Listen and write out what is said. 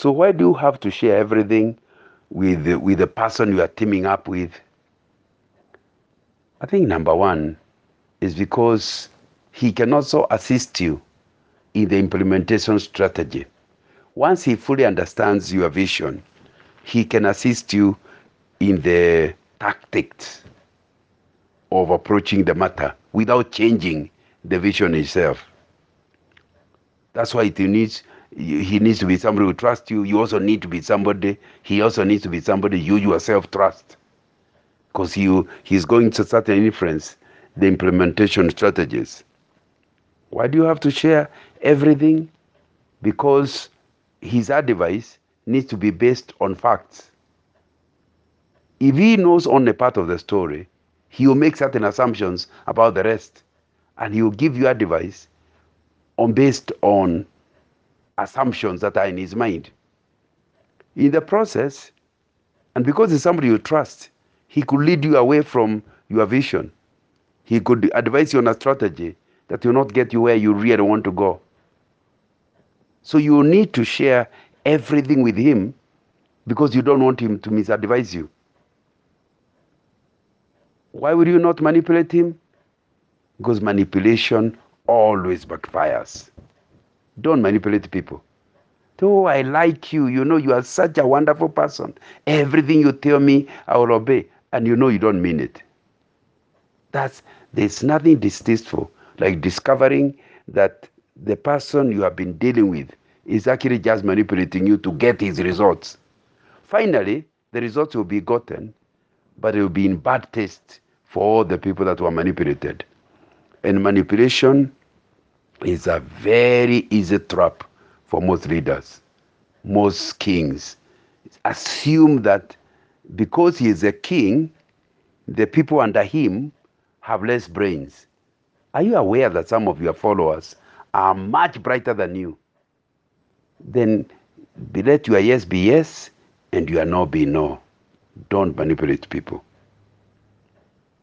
So why do you have to share everything with the person you are teaming up with? I think number one is because he can also assist you in the implementation strategy. Once he fully understands your vision, he can assist you in the tactics of approaching the matter without changing the vision itself. That's why he needs to be somebody who trusts you. You also need to be somebody, he also needs to be somebody you yourself trust. Because he's going to certainly influence the implementation strategies. Why do you have to share everything? Because his advice needs to be based on facts. If he knows only part of the story, he will make certain assumptions about the rest, and he will give you advice based on assumptions that are in his mind. In the process, and because he's somebody you trust, he could lead you away from your vision. He could advise you on a strategy that will not get you where you really want to go. So you need to share everything with him because you don't want him to misadvise you. Why would you not manipulate him? Because manipulation always backfires. Don't manipulate people. Oh, I like you. You know, you are such a wonderful person. Everything you tell me, I will obey. And you know you don't mean it. There's nothing distasteful like discovering that the person you have been dealing with is actually just manipulating you to get his results. Finally, the results will be gotten, but it will be in bad taste for all the people that were manipulated. And manipulation is a very easy trap for most leaders, most kings. Assume that because he is a king, the people under him have less brains. Are you aware that some of your followers are much brighter than you? Then let your yes be yes and your no be no. Don't manipulate people.